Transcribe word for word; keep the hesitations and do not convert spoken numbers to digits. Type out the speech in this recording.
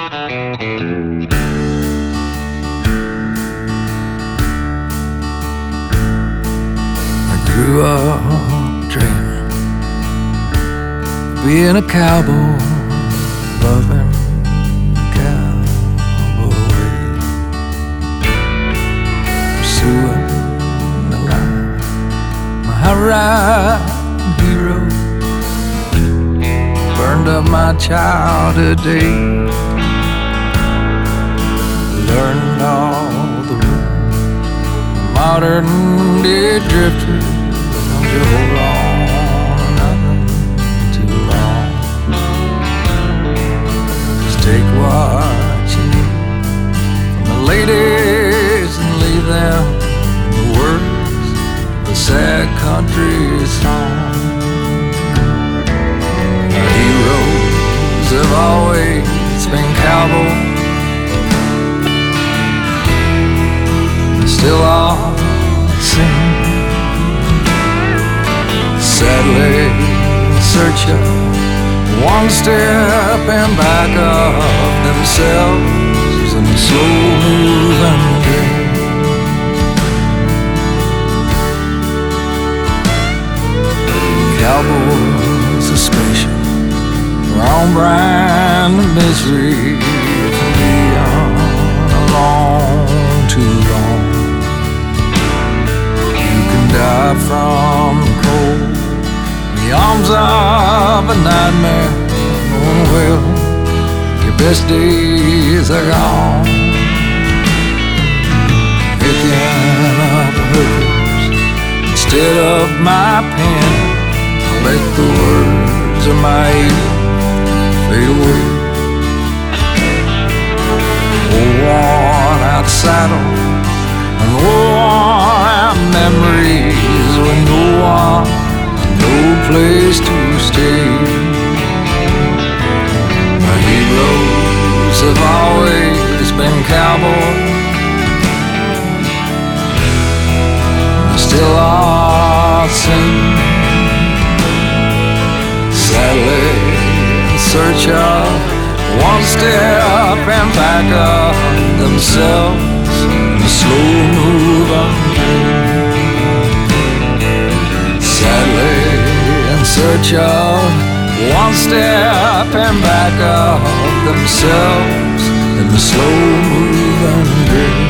Grew up dreaming of being a cowboy, loving the cowboy way, pursuing the life my riding hero burned up my childhood days, learned all the rules of modern day drifters. Don't you hold on, nothing too long. Just take what you need from the ladies and leave them in the words of a sad country song. Our heroes have always been cowboys, they still are singing. Sadly in search of one step and back of themselves in the slow-moving game. Cowboys are special, their own brand of misery from beyond along too long. You can die from the cold, the arms of a nightmare. Oh well, your best days are gone. Picking up hooks instead of my pen, I let the words of my youth fade away. Oh, worn out saddle and worn out memories with no one, no place to stay. My heroes have always been cowboys, they still are singing. Sadly in search of one step and back of themselves in the slow-moving game. Sadly in search of one step and back of themselves in the slow-moving dream.